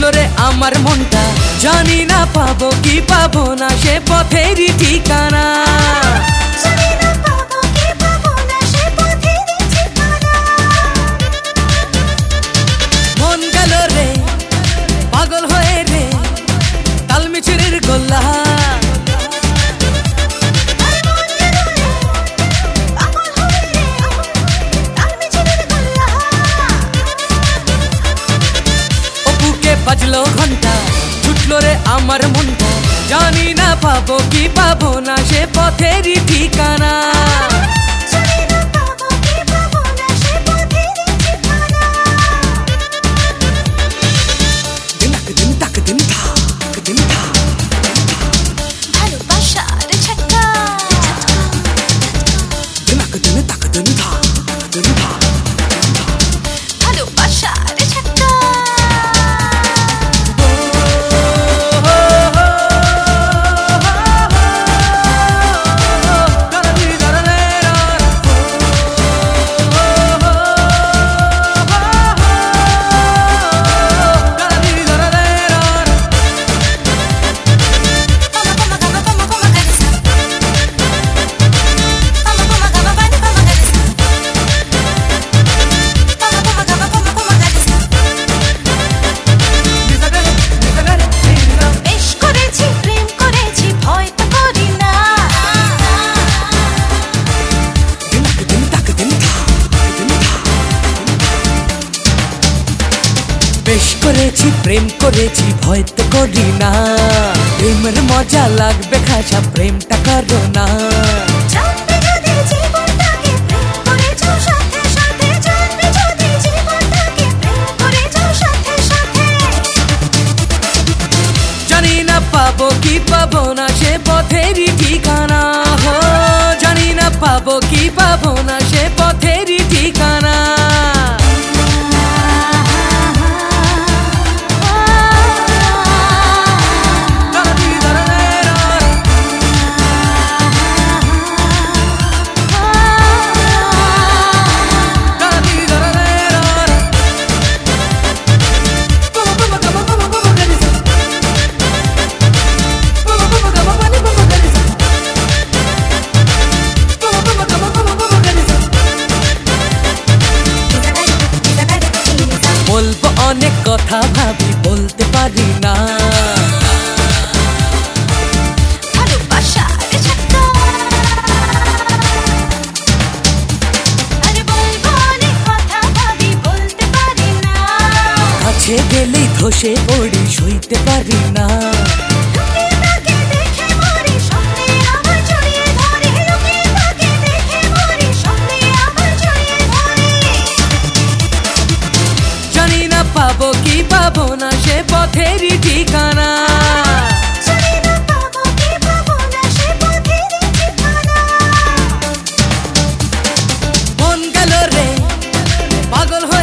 ছুটলো রে আমার মনটা, জানি না পাবো কি পাবো না সে পথেরই ঠিকানা। মন গেল রে পাগল হয়ে রে তালমিছড়ির গোল্লা। বাজলো ঘন্টা, ছুটলো রে আমার মনটা, জানি না পাবো কি পাবো না সে পথেরই ঠিকানা। বেশ করেছি প্রেম করেছি ভয় তো করি না, প্রেমের মজা লাগবে খাসা প্রেমটা করো না। জানি না পাবো কি পাবো না সে পথেরই ঠিকানা, হো জানি না পাবো কি পাবো না সে পথেরই ঠিকানা। বলবো অনেক কথা ভাবি বলতে পারি না, কাছে গেলেই ধসে পড়ি সইতে পারি না। পাবো কি পাবো না সে পথেরই ঠিকানা। মন গেল রে পাগল